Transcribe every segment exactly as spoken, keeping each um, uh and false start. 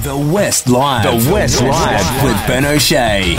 The West Live. The West Live with Ben O'Shea.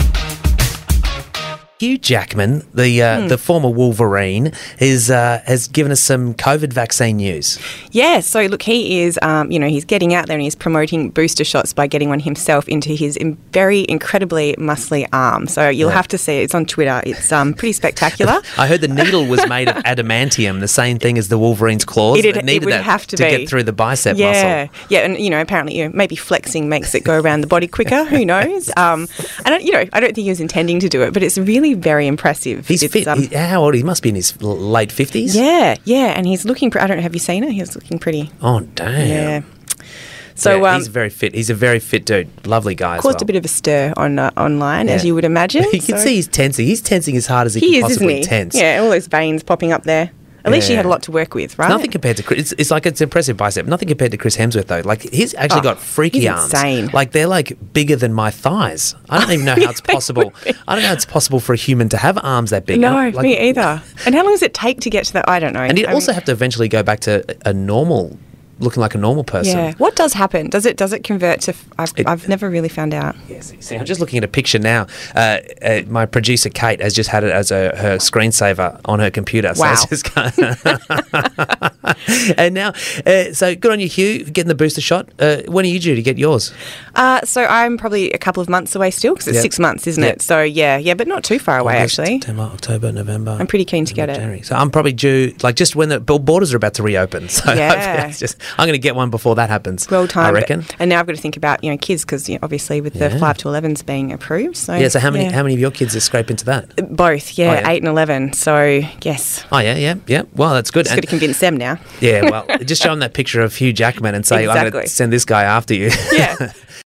Hugh Jackman, the uh, Hmm. the former Wolverine, is uh, has given us some COVID vaccine news. Yeah, so look, he is, um, you know, he's getting out there and he's promoting booster shots by getting one himself into his in very incredibly muscly arm. So you'll Yeah. have to see it. It's on Twitter. It's um, pretty spectacular. I heard the needle was made of adamantium, the same thing as the Wolverine's claws. It- it- needed it would that have to to be. get through the bicep yeah, muscle. yeah, and you know, apparently, you know, maybe flexing makes it go around the body quicker. Who knows? Um, I don't, you know, I don't think he was intending to do it, but it's really very impressive. He's It's, fit. um, He- how old? He must be in his l- late fifties. yeah, yeah, and he's looking. Pre- I don't know. Have you seen it? He's looking pretty. Oh damn. Yeah. So Yeah, um, he's very fit. He's a very fit dude. Lovely guy. as caused well. a bit of a stir on uh, online, as Yeah. you would imagine. You can so- see he's tensing. He's tensing as hard as he, he can is, isn't possibly he? tense. Yeah, all those veins popping up there. At least she Yeah. had a lot to work with, right? Nothing compared to Chris. It's, it's like it's impressive bicep. Nothing compared to Chris Hemsworth though. Like he's actually Oh, got freaky he's arms. insane. Like they're like bigger than my thighs. I don't even know how it's They possible. would be. I don't know how it's possible for a human to have arms that big. No, I- like- me either. And how long does it take to get to that? I don't know. And you'd Um, also have to eventually go back to a normal, looking like a normal person. yeah. What does happen? Does it does it convert to? F- I've, It- I've never really found out. Yes. See, I'm just looking at a picture now. Uh, uh, my producer Kate has just had it as a, her screensaver on her computer. So Wow. it's just kind of and now, uh, so good on you, Hugh, for getting the booster shot. Uh, when are you due to get yours? Uh, so I'm probably a couple of months away still because it's Yep. six months, isn't Yep. it? So yeah, yeah, but not too far away August, actually. September, October, November. I'm pretty keen to get November, it. January. So I'm probably due, like just when the borders are about to reopen. So Yeah. hopefully it's just, I'm going to get one before that happens. Well timed. I reckon. And now I've got to think about you know kids because you know, obviously with the Yeah. five to elevens being approved. So Yeah. So how many yeah. how many of your kids are scrape into that? Both, yeah, Oh, yeah. eight and eleven. So yes, Oh yeah, yeah, yeah. Well, that's good. just And- got to convince them now. yeah. Well, just show them that picture of Hugh Jackman and say, I'm going Exactly. to send this guy after you. Yeah.